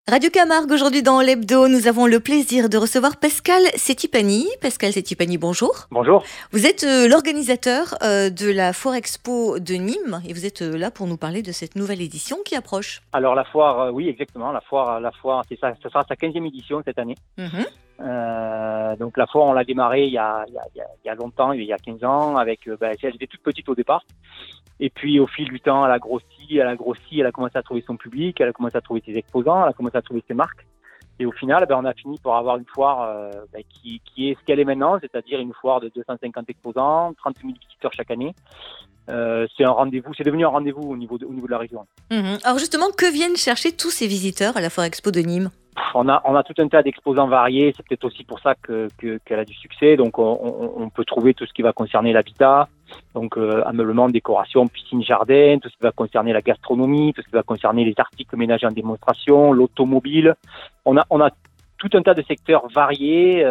Radio Camargue, aujourd'hui dans l'Hebdo, nous avons le plaisir de recevoir Pascal Settipani. Pascal Settipani, bonjour. Bonjour. Vous êtes l'organisateur de la Foire Expo de Nîmes et vous êtes là pour nous parler de cette nouvelle édition qui approche. Alors la foire, oui exactement, la foire, c'est ça, ça sera sa 15e édition cette année. Donc la foire, on l'a démarré il y a longtemps, il y a 15 ans, avec, elle était toute petite au départ. Et puis au fil du temps, elle a grossi, elle a commencé à trouver son public, elle a commencé à trouver ses exposants, elle a commencé à trouver ses marques. Et au final, on a fini par avoir une foire qui est ce qu'elle est maintenant, c'est-à-dire une foire de 250 exposants, 30 000 visiteurs chaque année. C'est un rendez-vous, c'est devenu un rendez-vous au niveau de la région. Alors justement, que viennent chercher tous ces visiteurs à la Foire Expo de Nîmes ? On a tout un tas d'exposants variés, c'est peut-être aussi pour ça qu'elle a du succès. Donc on peut trouver tout ce qui va concerner l'habitat, donc ameublement, décoration, piscine, jardin, tout ce qui va concerner la gastronomie, tout ce qui va concerner les articles ménagers en démonstration, l'automobile. On a tout un tas de secteurs variés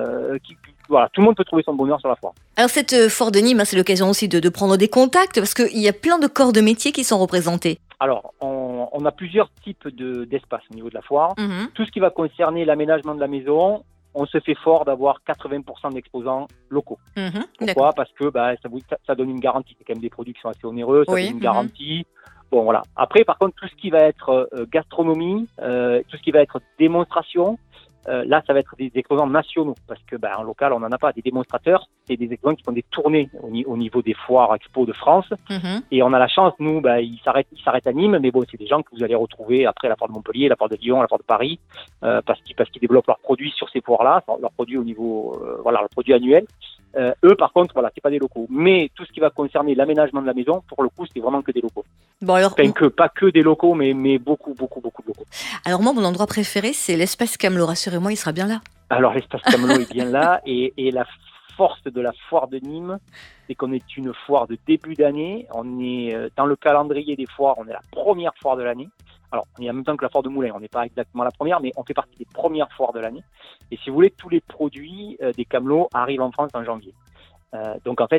voilà, tout le monde peut trouver son bonheur sur la foire. Alors cette foire de Nîmes, c'est l'occasion aussi de prendre des contacts parce qu'il y a plein de corps de métiers qui sont représentés. Alors, on a plusieurs types d'espaces au niveau de la foire. Tout ce qui va concerner l'aménagement de la maison, on se fait fort d'avoir 80% d'exposants locaux. Pourquoi ? Parce que ça donne une garantie. C'est quand même des produits qui sont assez onéreux, ça donne une garantie. Bon, voilà. Après, par contre, tout ce qui va être gastronomie, tout ce qui va être démonstration, là, ça va être des exposants nationaux parce que en local, on n'en a pas. Des démonstrateurs, c'est des exposants qui font des tournées au niveau des foires expo de France. Et on a la chance, nous, ils s'arrêtent à Nîmes, mais bon, c'est des gens que vous allez retrouver après à la foire de Montpellier, la foire de Lyon, la foire de Paris, parce qu'ils développent leurs produits sur ces foires-là, leurs produits au niveau, leurs produits annuels. Eux, par contre, c'est pas des locaux. Mais tout ce qui va concerner l'aménagement de la maison, pour le coup, c'est vraiment que des locaux. Bon, alors, pas que des locaux, mais beaucoup de locaux. Alors moi, mon endroit préféré, c'est l'espace Camelot. Rassurez-moi, il sera bien là. Alors, l'espace Camelot est bien là. Et la force de la foire de Nîmes, c'est qu'on est une foire de début d'année. On est dans le calendrier des foires, on est la première foire de l'année. Alors, on est en même temps que la foire de Moulins, on n'est pas exactement la première, mais on fait partie des premières foires de l'année. Et si vous voulez, tous les produits des Camelots arrivent en France en janvier. Donc en fait,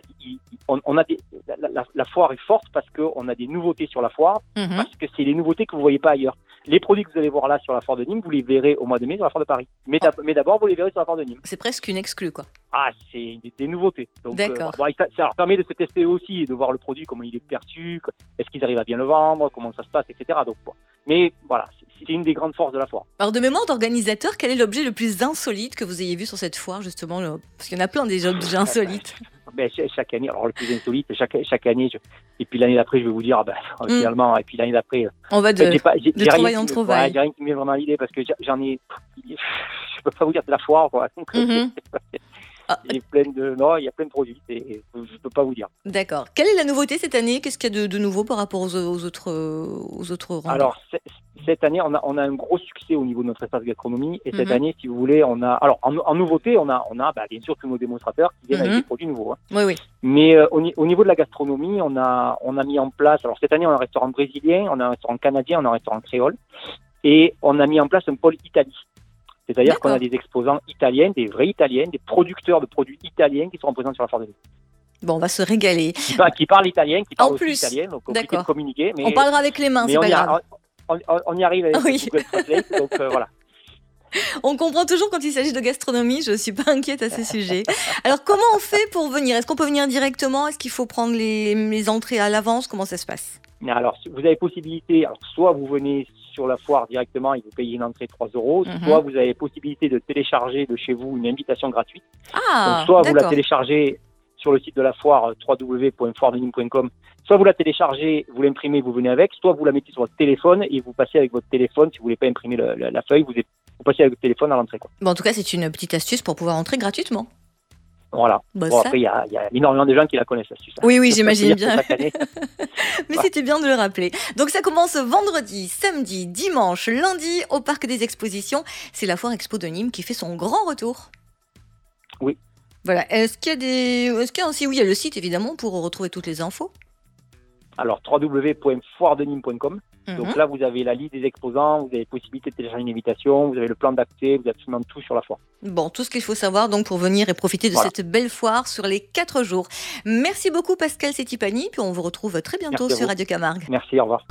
la foire est forte parce qu'on a des nouveautés sur la foire, parce que c'est les nouveautés que vous ne voyez pas ailleurs. Les produits que vous allez voir là sur la foire de Nîmes, vous les verrez au mois de mai sur la foire de Paris. Mais d'abord, vous les verrez sur la foire de Nîmes. C'est presque une exclue, quoi. Ah, c'est des nouveautés. Donc, d'accord. Ça leur permet de se tester aussi et de voir le produit, comment il est perçu, est-ce qu'ils arrivent à bien le vendre, comment ça se passe, etc. Donc, mais voilà, c'est une des grandes forces de la foire. Alors de mémoire d'organisateur, quel est l'objet le plus insolite que vous ayez vu sur cette foire, justement parce qu'il y en a plein des objets insolites. Chaque année, alors le plus insolite, chaque année, et puis l'année d'après, je vais vous dire, finalement, et puis l'année d'après... On va de trouvaille en trouvaille. J'ai rien qui me vient vraiment à l'idée, parce que j'en ai... Je peux pas vous dire, c'est la foire, quoi. Donc, il y a plein de produits, je peux pas vous dire. D'accord. Quelle est la nouveauté cette année ? Qu'est-ce qu'il y a de nouveau par rapport aux autres rendez-vous ? Alors, cette année, on a un gros succès au niveau de notre espace gastronomie. Et cette année, si vous voulez, on a... Alors, en nouveauté, on a bien sûr tous nos démonstrateurs qui viennent avec des produits nouveaux. Oui. Mais au niveau de la gastronomie, on a mis en place... Alors, cette année, on a un restaurant brésilien, on a un restaurant canadien, on a un restaurant créole. Et on a mis en place un pôle Italie. C'est-à-dire qu'on a des exposants italiens, des vrais italiens, des producteurs de produits italiens qui sont présents sur la foire de Nîmes. Bon, on va se régaler. Qui parlent italien, qui parlent en aussi plus, italien, donc compliqué de communiquer. Mais on parlera avec les mains, c'est pas grave. On y arrive avec Google Translate, donc voilà. On comprend toujours quand il s'agit de gastronomie, je ne suis pas inquiète à ce sujet. Alors, comment on fait pour venir ? Est-ce qu'on peut venir directement ? Est-ce qu'il faut prendre les entrées à l'avance ? Comment ça se passe ? Alors, vous avez possibilité, soit vous venez sur la foire directement et vous payez une entrée 3 €, soit vous avez possibilité de télécharger de chez vous une invitation gratuite. Donc, soit vous la téléchargez sur le site de la foire, www.foiredenîmes.com, soit vous la téléchargez, vous l'imprimez, vous venez avec, soit vous la mettez sur votre téléphone et vous passez avec votre téléphone. Si vous ne voulez pas imprimer la feuille, vous passez avec votre téléphone à l'entrée. Bon, en tout cas, c'est une petite astuce pour pouvoir entrer gratuitement. Voilà. Après, il y a énormément de gens qui la connaissent, l'astuce. Oui, j'imagine bien. Mais c'était bien de le rappeler. Donc, ça commence vendredi, samedi, dimanche, lundi au Parc des Expositions. C'est la Foire Expo de Nîmes qui fait son grand retour. Oui. Voilà. Est-ce qu'il y a aussi, il y a le site évidemment pour retrouver toutes les infos. Alors, www.foiredenîmes.com. Donc là, vous avez la liste des exposants, vous avez possibilité de télécharger une invitation, vous avez le plan d'accès, vous avez absolument tout sur la foire. Bon, tout ce qu'il faut savoir donc pour venir et profiter de cette belle foire sur les 4 jours. Merci beaucoup Pascal Settipani, puis on vous retrouve très bientôt sur Radio Camargue. Merci, au revoir.